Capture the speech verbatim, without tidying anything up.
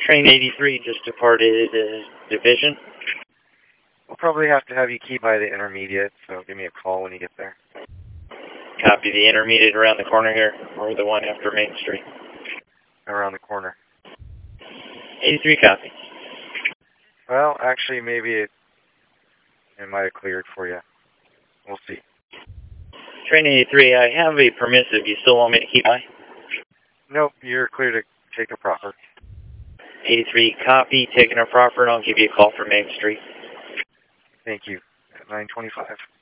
Train eighty-three just departed uh, division. We'll probably have to have you key by the intermediate, so give me a call when you get there. Copy. The intermediate around the corner here, or the one after Main Street? Around the corner. eighty-three, copy. Well, actually, maybe it, it might have cleared for you. We'll see. Train eighty-three, I have a permissive. You still want me to keep by? Nope, you're clear to take a proper. eighty-three, copy. Taking a proper, and I'll give you a call from Main Street. Thank you. At nine twenty-five.